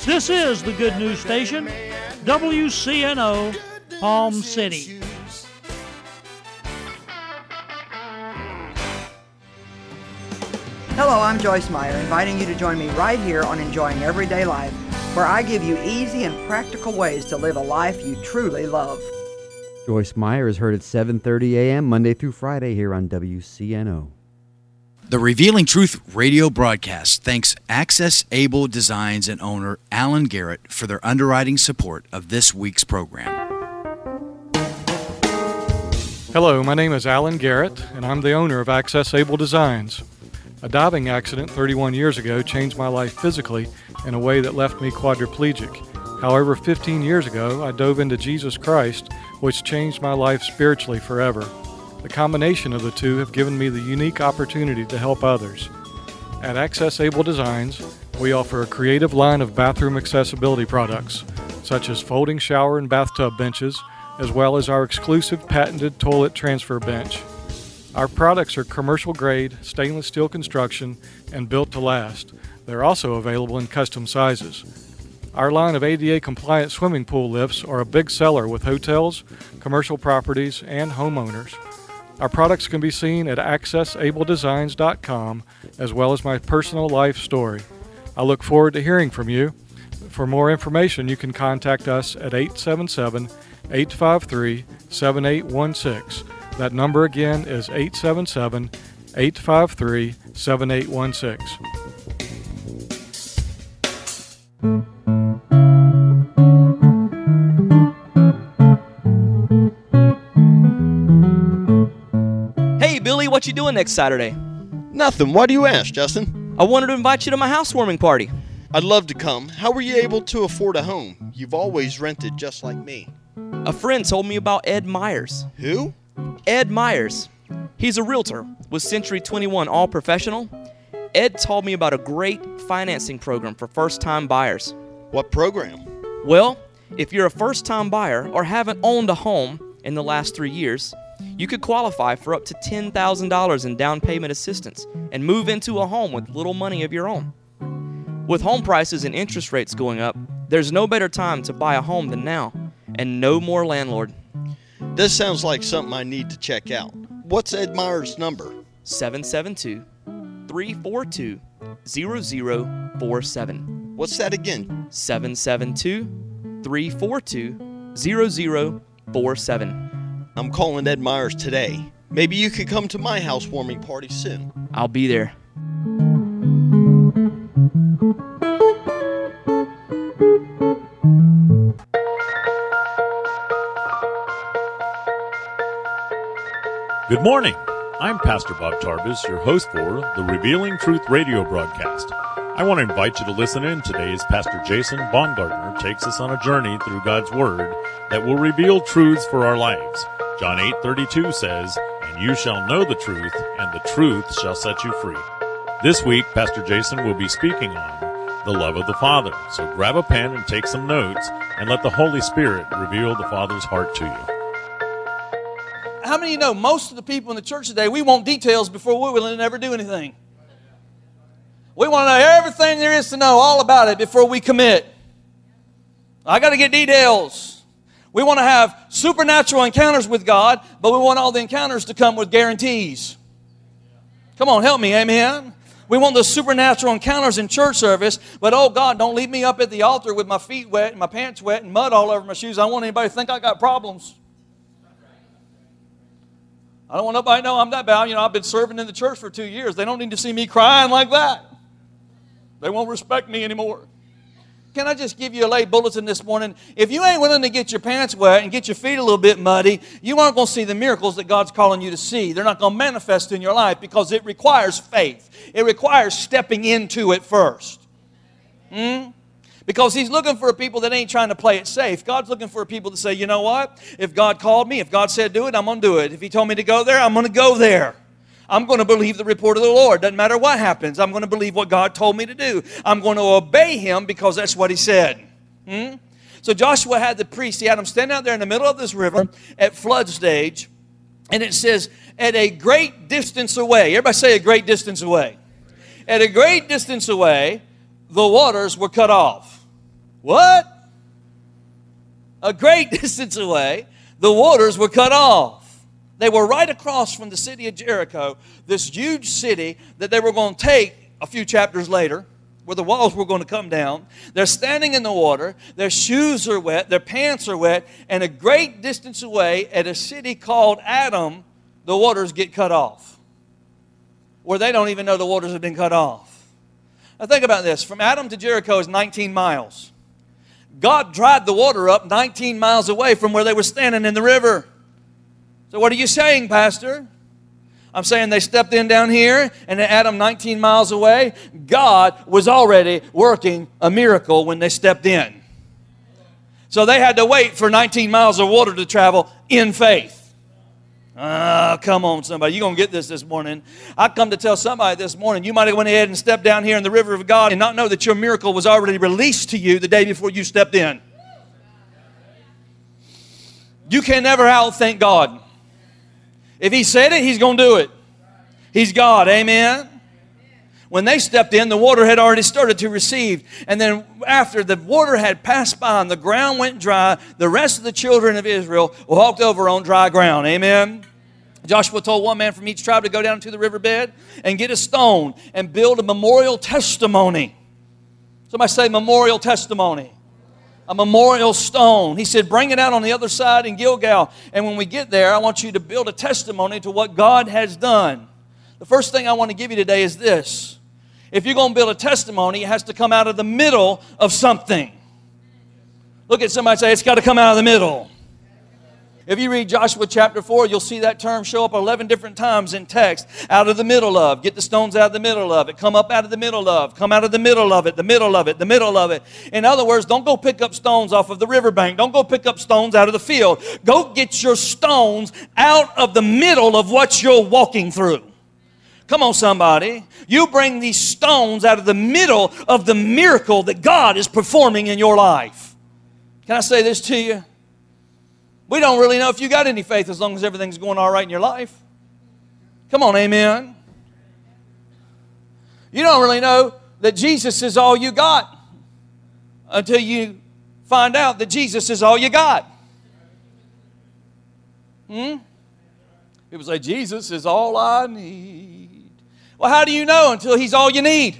This is the Good News Station, WCNO, Palm City. Hello, I'm Joyce Meyer, inviting you to join me right here on Enjoying Everyday Life, where I give you easy and practical ways to live a life you truly love. Joyce Meyer is heard at 7:30 a.m. Monday through Friday here on WCNO. The Revealing Truth radio broadcast thanks Access Able Designs and owner Alan Garrett for their underwriting support of this week's program. Hello, my name is Alan Garrett, and I'm the owner of Access Able Designs. A diving accident 31 years ago changed my life physically in a way that left me quadriplegic. However, 15 years ago, I dove into Jesus Christ, which changed my life spiritually forever. The combination of the two have given me the unique opportunity to help others. At Access Able Designs, we offer a creative line of bathroom accessibility products, such as folding shower and bathtub benches, as well as our exclusive patented toilet transfer bench. Our products are commercial grade, stainless steel construction, and built to last. They're also available in custom sizes. Our line of ADA compliant swimming pool lifts are a big seller with hotels, commercial properties, and homeowners. Our products can be seen at accessabledesigns.com, as well as my personal life story. I look forward to hearing from you. For more information, you can contact us at 877-853-7816. That number again is 877-853-7816. Hey, Billy, what you doing next Saturday? Nothing. Why do you ask, Justin? I wanted to invite you to my housewarming party. I'd love to come. How were you able to afford a home? You've always rented just like me. A friend told me about Ed Myers. Who? Ed Myers. He's a realtor with Century 21 All Professional. Ed told me about a great financing program for first-time buyers. What program? Well, if you're a first-time buyer or haven't owned a home in the last 3 years, you could qualify for up to $10,000 in down payment assistance and move into a home with little money of your own. With home prices and interest rates going up, there's no better time to buy a home than now, and no more landlord. This sounds like something I need to check out. What's Ed Myers' number? 772-342-0047. What's that again? 772-342-0047. I'm calling Ed Myers today. Maybe you could come to my housewarming party soon. I'll be there. Good morning. I'm Pastor Bob Tarbus, your host for the Revealing Truth radio broadcast. I want to invite you to listen in today as Pastor Jason Baumgartner takes us on a journey through God's Word that will reveal truths for our lives. John 8:32 says, "And you shall know the truth, and the truth shall set you free." This week, Pastor Jason will be speaking on the love of the Father. So grab a pen and take some notes, and let the Holy Spirit reveal the Father's heart to you. How many of you know most of the people in the church today, we want details before we're willing to ever do anything? We want to know everything there is to know, all about it, before we commit. I got to get details. We want to have supernatural encounters with God, but we want all the encounters to come with guarantees. Come on, help me, amen? We want the supernatural encounters in church service, but oh God, don't leave me up at the altar with my feet wet and my pants wet and mud all over my shoes. I don't want anybody to think I got problems. I don't want nobody to know I'm that bad. You know, I've been serving in the church for 2 years. They don't need to see me crying like that. They won't respect me anymore. Can I just give you a late bulletin this morning? If you ain't willing to get your pants wet and get your feet a little bit muddy, you aren't going to see the miracles that God's calling you to see. They're not going to manifest in your life because it requires faith. It requires stepping into it first. Because He's looking for people that ain't trying to play it safe. God's looking for people to say, you know what? If God called me, if God said do it, I'm going to do it. If He told me to go there, I'm going to go there. I'm going to believe the report of the Lord. Doesn't matter what happens. I'm going to believe what God told me to do. I'm going to obey Him because that's what He said. So Joshua had the priests. He had them stand out there in the middle of this river at flood stage. And it says, at a great distance away. Everybody say a great distance away. At a great distance away, the waters were cut off. What? A great distance away, the waters were cut off. They were right across from the city of Jericho, this huge city that they were going to take a few chapters later, where the walls were going to come down. They're standing in the water. Their shoes are wet. Their pants are wet. And a great distance away at a city called Adam, the waters get cut off. Where they don't even know the waters have been cut off. Now think about this. From Adam to Jericho is 19 miles. God dried the water up 19 miles away from where they were standing in the river. So what are you saying, Pastor? I'm saying they stepped in down here, and at Adam 19 miles away, God was already working a miracle when they stepped in. So they had to wait for 19 miles of water to travel in faith. Come on, somebody. You're going to get this morning. I come to tell somebody this morning, you might have went ahead and stepped down here in the river of God and not know that your miracle was already released to you the day before you stepped in. You can never outthink God. If He said it, He's going to do it. He's God. Amen? When they stepped in, the water had already started to recede. And then after the water had passed by and the ground went dry, the rest of the children of Israel walked over on dry ground. Amen? Joshua told one man from each tribe to go down to the riverbed and get a stone and build a memorial testimony. Somebody say memorial testimony. A memorial stone. He said, bring it out on the other side in Gilgal. And when we get there, I want you to build a testimony to what God has done. The first thing I want to give you today is this. If you're going to build a testimony, it has to come out of the middle of something. Look at somebody and say, it's got to come out of the middle. If you read Joshua chapter 4, you'll see that term show up 11 different times in text. Out of the middle of. Get the stones out of the middle of it. Come up out of the middle of. Come out of the middle of it. The middle of it. The middle of it. In other words, don't go pick up stones off of the riverbank. Don't go pick up stones out of the field. Go get your stones out of the middle of what you're walking through. Come on, somebody. You bring these stones out of the middle of the miracle that God is performing in your life. Can I say this to you? We don't really know if you got any faith as long as everything's going all right in your life. Come on, amen. You don't really know that Jesus is all you got until you find out that Jesus is all you got. People say, Jesus is all I need. Well, how do you know until He's all you need?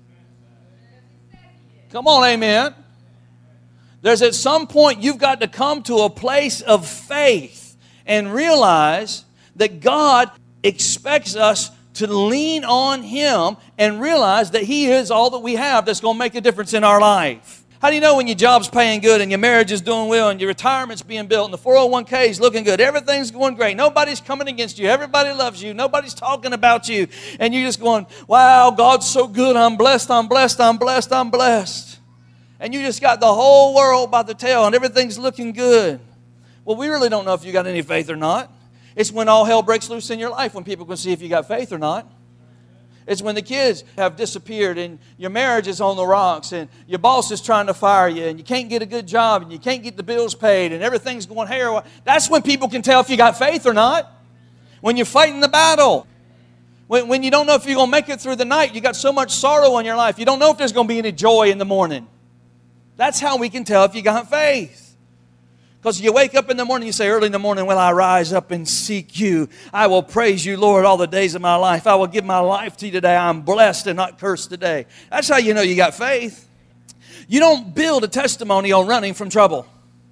Come on, amen. There's at some point you've got to come to a place of faith and realize that God expects us to lean on Him and realize that He is all that we have that's going to make a difference in our life. How do you know when your job's paying good and your marriage is doing well and your retirement's being built and the 401k is looking good? Everything's going great. Nobody's coming against you. Everybody loves you. Nobody's talking about you. And you're just going, wow, God's so good. I'm blessed, I'm blessed, I'm blessed, I'm blessed. And you just got the whole world by the tail and everything's looking good. Well, we really don't know if you got any faith or not. It's when all hell breaks loose in your life when people can see if you got faith or not. It's when the kids have disappeared and your marriage is on the rocks and your boss is trying to fire you and you can't get a good job and you can't get the bills paid and everything's going haywire. That's when people can tell if you got faith or not. When you're fighting the battle. When you don't know if you're going to make it through the night. You got so much sorrow in your life. You don't know if there's going to be any joy in the morning. That's how we can tell if you got faith. Because you wake up in the morning, you say, early in the morning, will I rise up and seek you? I will praise you, Lord, all the days of my life. I will give my life to you today. I'm blessed and not cursed today. That's how you know you got faith. You don't build a testimony on running from trouble.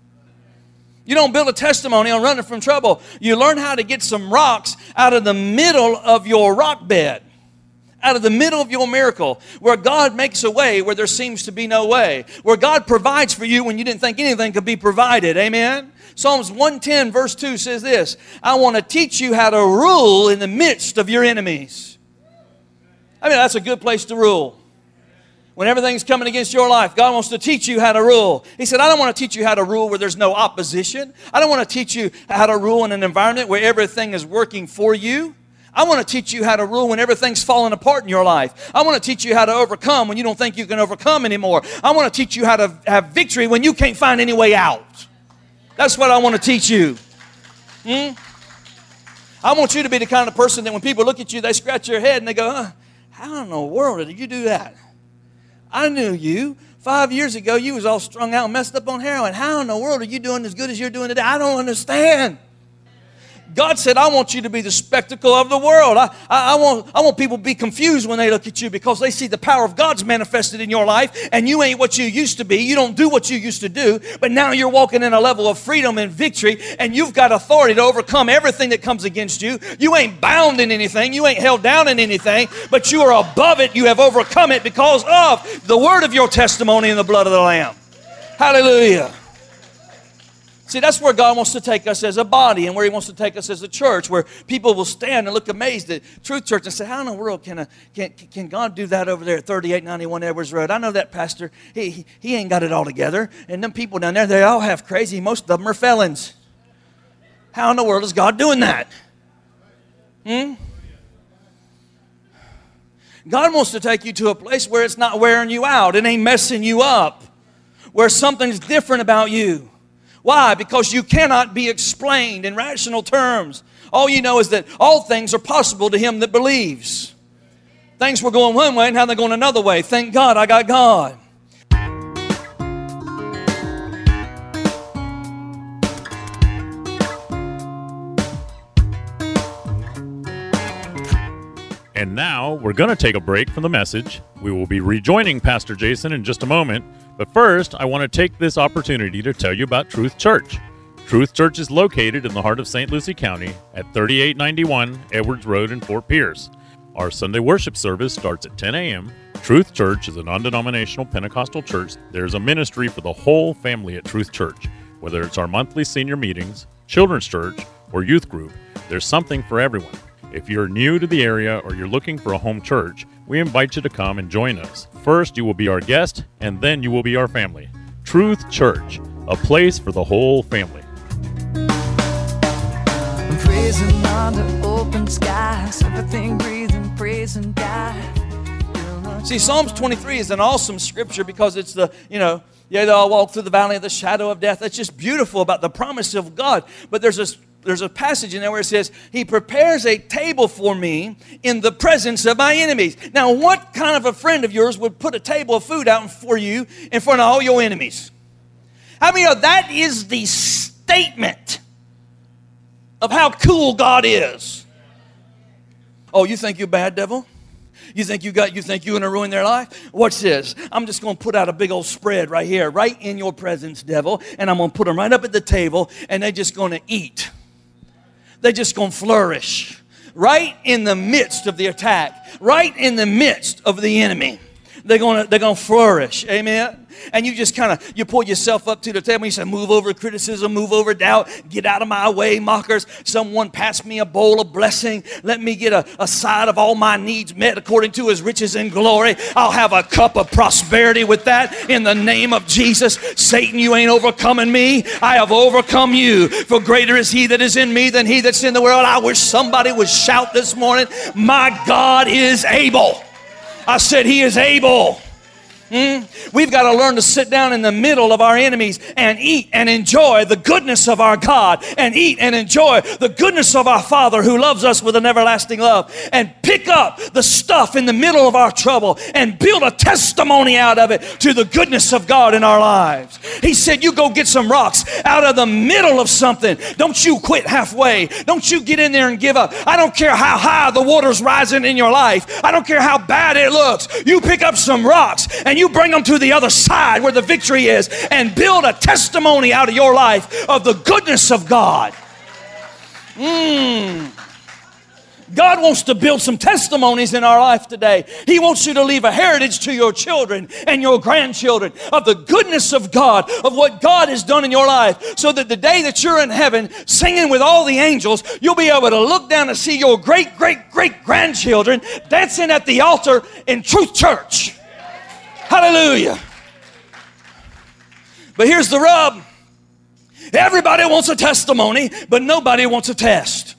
You don't build a testimony on running from trouble. You learn how to get some rocks out of the middle of your rock bed. Out of the middle of your miracle, where God makes a way where there seems to be no way, where God provides for you when you didn't think anything could be provided. Amen? Psalms 110 verse 2 says this, I want to teach you how to rule in the midst of your enemies. I mean, that's a good place to rule. When everything's coming against your life, God wants to teach you how to rule. He said, I don't want to teach you how to rule where there's no opposition. I don't want to teach you how to rule in an environment where everything is working for you. I want to teach you how to rule when everything's falling apart in your life. I want to teach you how to overcome when you don't think you can overcome anymore. I want to teach you how to have victory when you can't find any way out. That's what I want to teach you. I want you to be the kind of person that when people look at you, they scratch their head and they go, how in the world did you do that? I knew you 5 years ago, you was all strung out and messed up on heroin. How in the world are you doing as good as you're doing today? I don't understand. God said, I want you to be the spectacle of the world. I want people to be confused when they look at you because they see the power of God's manifested in your life and you ain't what you used to be. You don't do what you used to do, but now you're walking in a level of freedom and victory and you've got authority to overcome everything that comes against you. You ain't bound in anything. You ain't held down in anything, but you are above it. You have overcome it because of the word of your testimony and the blood of the Lamb. Hallelujah. See, that's where God wants to take us as a body and where He wants to take us as a church, where people will stand and look amazed at Truth Church and say, how in the world can God do that over there at 3891 Edwards Road? I know that pastor, he ain't got it all together. And them people down there, they all have crazy. Most of them are felons. How in the world is God doing that? God wants to take you to a place where it's not wearing you out. It ain't messing you up. Where something's different about you. Why? Because you cannot be explained in rational terms. All you know is that all things are possible to him that believes. Things were going one way and now they're going another way. Thank God I got God. And now we're going to take a break from the message. We will be rejoining Pastor Jason in just a moment. But first, I want to take this opportunity to tell you about Truth Church. Truth Church is located in the heart of St. Lucie County at 3891 Edwards Road in Fort Pierce. Our Sunday worship service starts at 10 a.m. Truth Church is a non-denominational Pentecostal church. There's a ministry for the whole family at Truth Church. Whether it's our monthly senior meetings, children's church, or youth group, there's something for everyone. If you're new to the area or you're looking for a home church, we invite you to come and join us. First, you will be our guest, and then you will be our family. Truth Church, a place for the whole family. Praising under open skies, everything breathing, praising God. See, Psalms 23 is an awesome scripture because it's the, yea, though I walk through the valley of the shadow of death. That's just beautiful about the promise of God. But there's a passage in there where it says, He prepares a table for me in the presence of my enemies. Now, what kind of a friend of yours would put a table of food out for you in front of all your enemies? How many of that is the statement of how cool God is? Oh, you think you're bad, devil? You think you're going to ruin their life? Watch this. I'm just going to put out a big old spread right here, right in your presence, devil, and I'm going to put them right up at the table, and they're just going to eat. They're just going to flourish right in the midst of the attack, right in the midst of the enemy. They're going to flourish. Amen. And you just you pull yourself up to the table and you say, move over criticism, move over doubt, get out of my way, mockers. Someone pass me a bowl of blessing. Let me get a side of all my needs met according to His riches and glory. I'll have a cup of prosperity with that in the name of Jesus. Satan, you ain't overcoming me. I have overcome you. For greater is He that is in me than he that's in the world. I wish somebody would shout this morning, my God is able. I said He is able. We've got to learn to sit down in the middle of our enemies and eat and enjoy the goodness of our God and eat and enjoy the goodness of our Father who loves us with an everlasting love and pick up the stuff in the middle of our trouble and build a testimony out of it to the goodness of God in our lives. He said, you go get some rocks out of the middle of something. Don't you quit halfway. Don't you get in there and give up. I don't care how high the water's rising in your life. I don't care how bad it looks. You pick up some rocks and you bring them to the other side where the victory is and build a testimony out of your life of the goodness of God. God wants to build some testimonies in our life today. He wants you to leave a heritage to your children and your grandchildren of the goodness of God, of what God has done in your life, so that the day that you're in heaven singing with all the angels, you'll be able to look down and see your great-great-great-grandchildren dancing at the altar in Truth Church. Hallelujah. But here's the rub. Everybody wants a testimony, but nobody wants a test.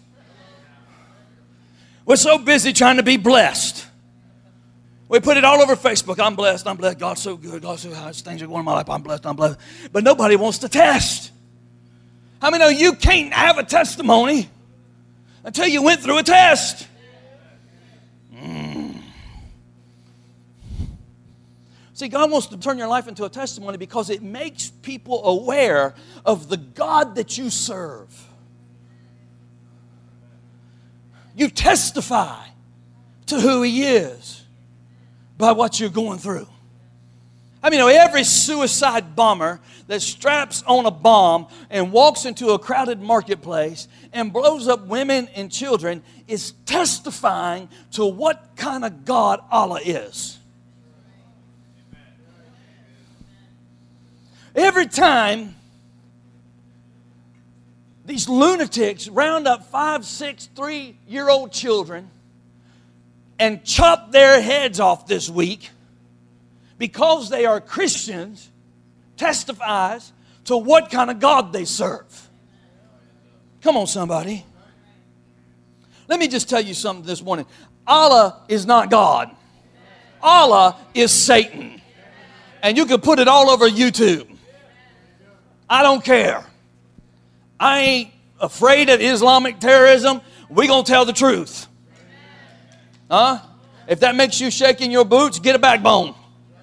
We're so busy trying to be blessed. We put it all over Facebook. I'm blessed. I'm blessed. God's so good. God's so high. Things are going in my life. I'm blessed. I'm blessed. But nobody wants to test. How many know you can't have a testimony until you went through a test? See, God wants to turn your life into a testimony because it makes people aware of the God that you serve. You testify to who He is by what you're going through. I mean, every suicide bomber that straps on a bomb and walks into a crowded marketplace and blows up women and children is testifying to what kind of God Allah is. Every time these lunatics round up 5, 6, 3-year-old children and chop their heads off this week, because they are Christians, testifies to what kind of God they serve. Come on, somebody. Let me just tell you something this morning. Allah is not God. Allah is Satan. And you can put it all over YouTube. I don't care. I ain't afraid of Islamic terrorism. We're going to tell the truth. Huh? If that makes you shake in your boots, get a backbone.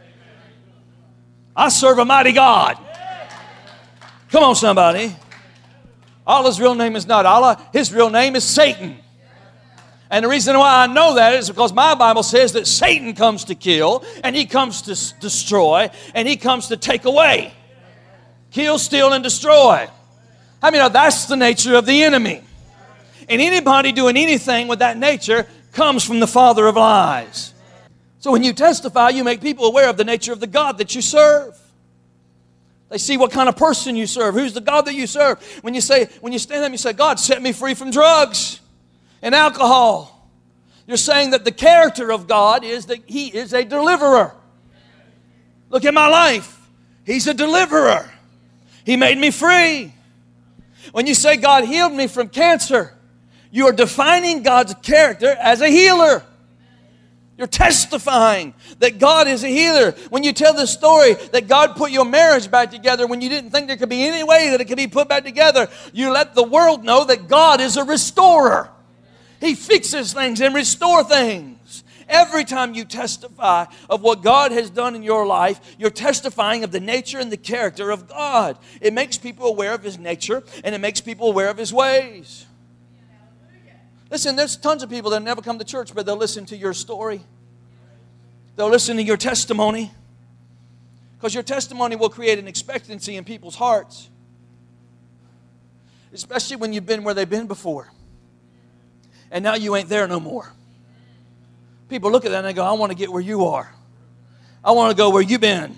I serve a mighty God. Come on, somebody. Allah's real name is not Allah. His real name is Satan. And the reason why I know that is because my Bible says that Satan comes to kill, and he comes to destroy, and he comes to take away. Kill, steal, and destroy. I mean, that's the nature of the enemy. And anybody doing anything with that nature comes from the father of lies. So when you testify, you make people aware of the nature of the God that you serve. They see what kind of person you serve. Who's the God that you serve? When you stand up and you say, God, set me free from drugs and alcohol, you're saying that the character of God is that He is a deliverer. Look at my life. He's a deliverer. He made me free. When you say God healed me from cancer, you are defining God's character as a healer. You're testifying that God is a healer. When you tell the story that God put your marriage back together when you didn't think there could be any way that it could be put back together, you let the world know that God is a restorer. He fixes things and restores things. Every time you testify of what God has done in your life, you're testifying of the nature and the character of God. It makes people aware of His nature, and it makes people aware of His ways. Listen, there's tons of people that never come to church, but they'll listen to your story. They'll listen to your testimony. Because your testimony will create an expectancy in people's hearts. Especially when you've been where they've been before. And now you ain't there no more. People look at that and they go, I want to get where you are. I want to go where you've been.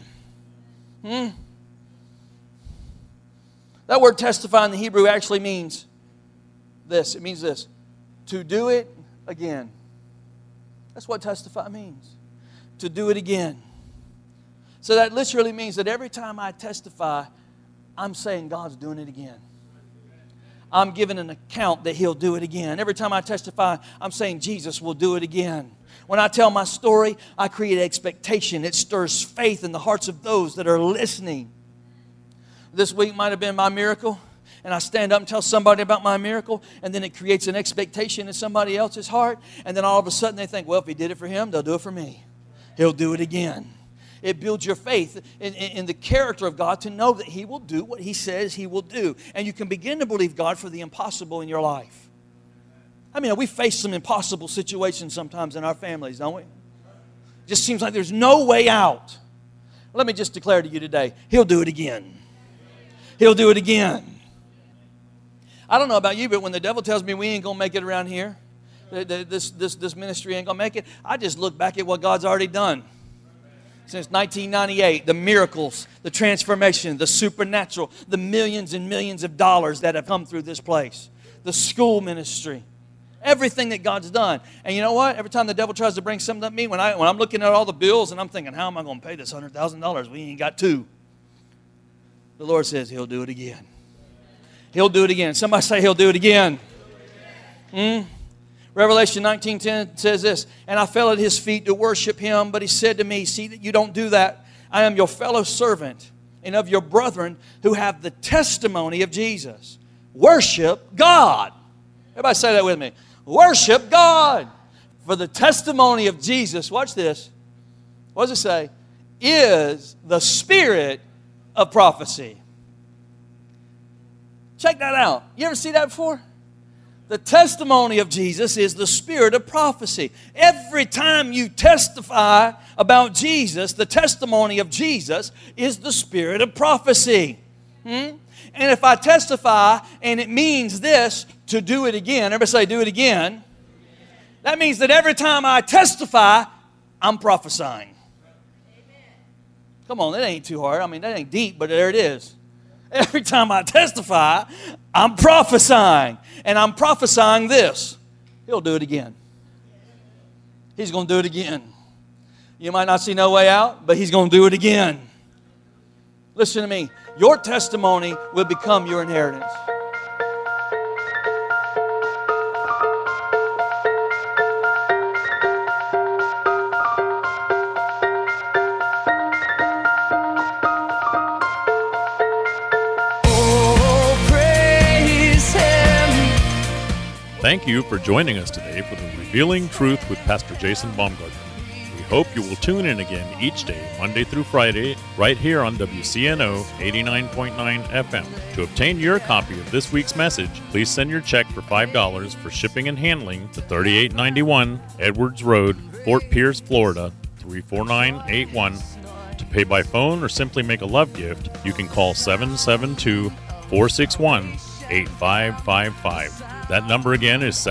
That word testify in the Hebrew actually means this. It means this. To do it again. That's what testify means. To do it again. So that literally means that every time I testify, I'm saying God's doing it again. I'm giving an account that He'll do it again. Every time I testify, I'm saying Jesus will do it again. When I tell my story, I create expectation. It stirs faith in the hearts of those that are listening. This week might have been my miracle. And I stand up and tell somebody about my miracle, and then it creates an expectation in somebody else's heart, and then all of a sudden they think, well, if He did it for him, they'll do it for me. He'll do it again. It builds your faith in the character of God to know that He will do what He says He will do. And you can begin to believe God for the impossible in your life. I mean, we face some impossible situations sometimes in our families, don't we? It just seems like there's no way out. Let me just declare to you today, He'll do it again. He'll do it again. I don't know about you, but when the devil tells me we ain't going to make it around here, this ministry ain't going to make it, I just look back at what God's already done. Since 1998, the miracles, the transformation, the supernatural, the millions and millions of dollars that have come through this place, the school ministry, everything that God's done. And you know what? Every time the devil tries to bring something up to me, when I'm looking at all the bills and I'm thinking, how am I going to pay this $100,000? We ain't got two. The Lord says He'll do it again. He'll do it again. Somebody say He'll do it again. Revelation 19:10 says this, and I fell at His feet to worship Him, but He said to me, see that you don't do that. I am your fellow servant and of your brethren who have the testimony of Jesus. Worship God. Everybody say that with me. Worship God. For the testimony of Jesus, watch this. What does it say? is the spirit of prophecy. Check that out. You ever see that before? The testimony of Jesus is the spirit of prophecy. Every time you testify about Jesus, the testimony of Jesus is the spirit of prophecy. And if I testify and it means this, to do it again, everybody say, do it again. That means that every time I testify, I'm prophesying. Come on, that ain't too hard. I mean, that ain't deep, but there it is. Every time I testify, I'm prophesying. And I'm prophesying this. He'll do it again. He's going to do it again. You might not see no way out, but He's going to do it again. Listen to me. Your testimony will become your inheritance. Thank you for joining us today for the Revealing Truth with Pastor Jason Baumgartner. We hope you will tune in again each day, Monday through Friday, right here on WCNO 89.9 FM. To obtain your copy of this week's message, please send your check for $5 for shipping and handling to 3891 Edwards Road, Fort Pierce, Florida, 34981. To pay by phone or simply make a love gift, you can call 772-461-8555. That number again is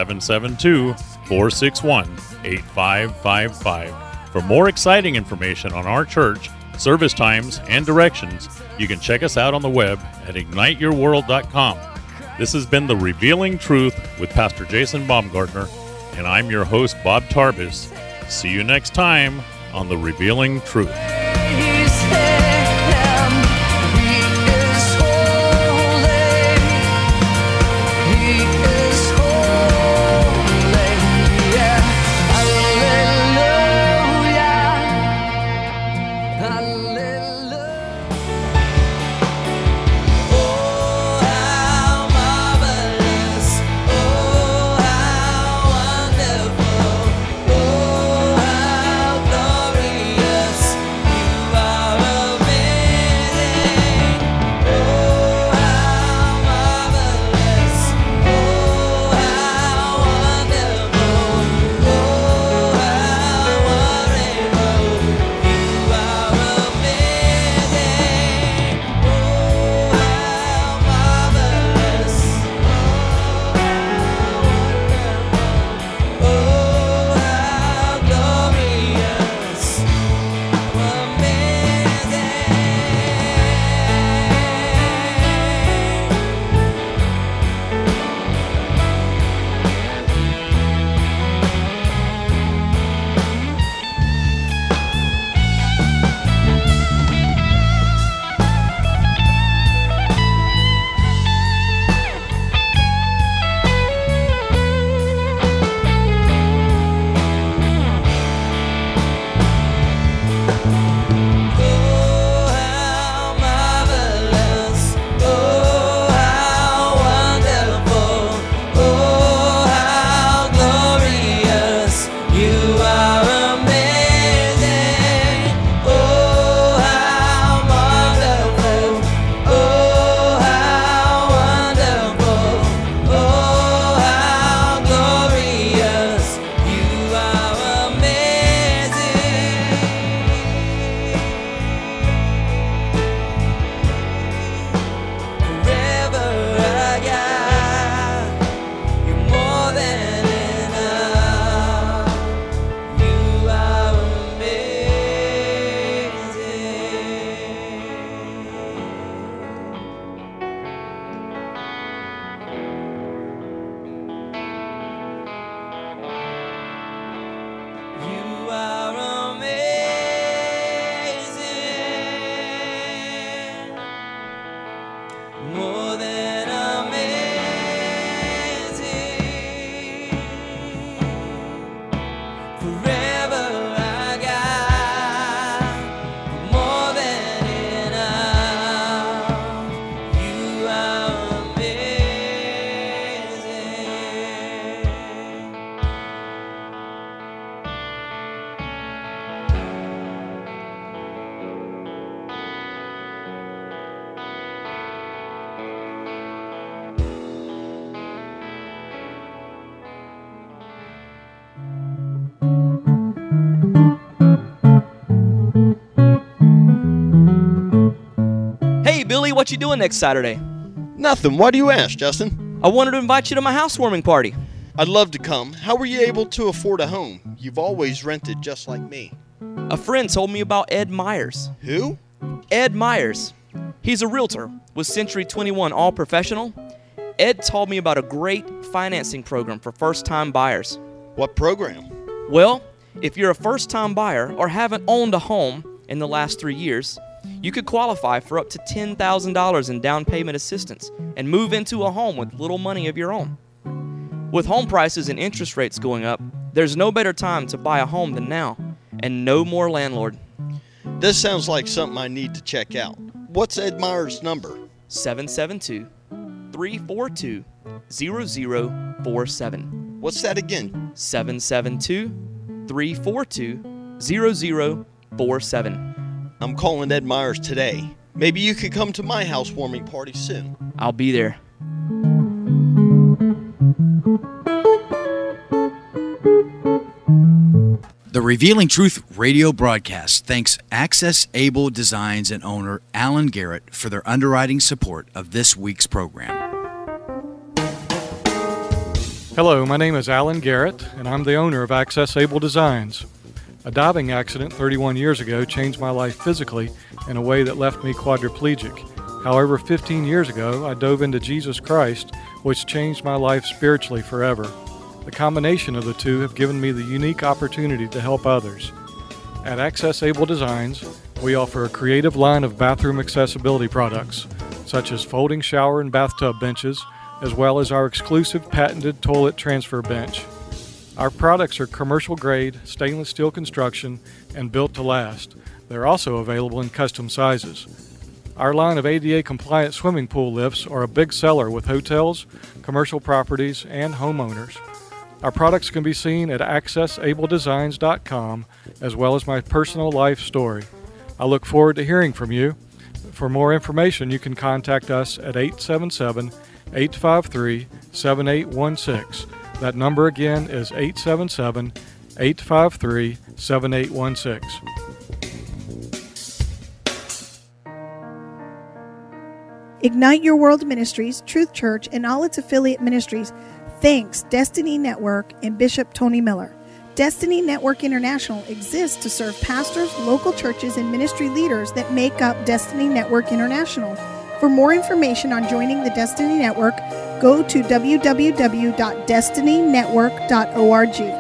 772-461-8555. For more exciting information on our church, service times, and directions, you can check us out on the web at igniteyourworld.com. This has been The Revealing Truth with Pastor Jason Baumgartner, and I'm your host, Bob Tarbis. See you next time on The Revealing Truth. Billy, what you doing next Saturday? Nothing. Why do you ask, Justin? I wanted to invite you to my housewarming party. I'd love to come. How were you able to afford a home? You've always rented just like me. A friend told me about Ed Myers. Who? Ed Myers. He's a realtor with Century 21 All Professional. Ed told me about a great financing program for first-time buyers. What program? Well, if you're a first-time buyer or haven't owned a home in the last 3 years, you could qualify for up to $10,000 in down payment assistance and move into a home with little money of your own. With home prices and interest rates going up, there's no better time to buy a home than now, and no more landlord. This sounds like something I need to check out. What's Ed Myers' number? 772-342-0047. What's that again? 772-342-0047. I'm calling Ed Myers today. Maybe you could come to my housewarming party soon. I'll be there. The Revealing Truth radio broadcast thanks Access Able Designs and owner Alan Garrett for their underwriting support of this week's program. Hello, my name is Alan Garrett, and I'm the owner of Access Able Designs. A diving accident 31 years ago changed my life physically in a way that left me quadriplegic. However, 15 years ago, I dove into Jesus Christ, which changed my life spiritually forever. The combination of the two have given me the unique opportunity to help others. At Access Able Designs, we offer a creative line of bathroom accessibility products, such as folding shower and bathtub benches, as well as our exclusive patented toilet transfer bench. Our products are commercial-grade, stainless steel construction, and built to last. They're also available in custom sizes. Our line of ADA-compliant swimming pool lifts are a big seller with hotels, commercial properties, and homeowners. Our products can be seen at accessabledesigns.com, as well as my personal life story. I look forward to hearing from you. For more information, you can contact us at 877-853-7816. That number again is 877-853-7816. Ignite Your World Ministries, Truth Church, and all its affiliate ministries thanks Destiny Network and Bishop Tony Miller. Destiny Network International exists to serve pastors, local churches, and ministry leaders that make up Destiny Network International. For more information on joining the Destiny Network, go to www.destinynetwork.org.